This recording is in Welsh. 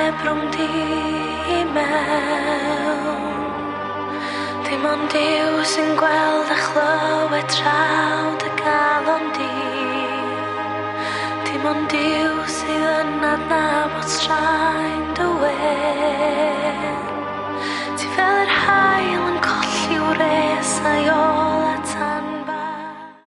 neb rhwng di I mewn. Dim ond Duw sy'n gweld a chlywed traw dy galon di. Dim ond Duw sydd yn adnabod straen dy we.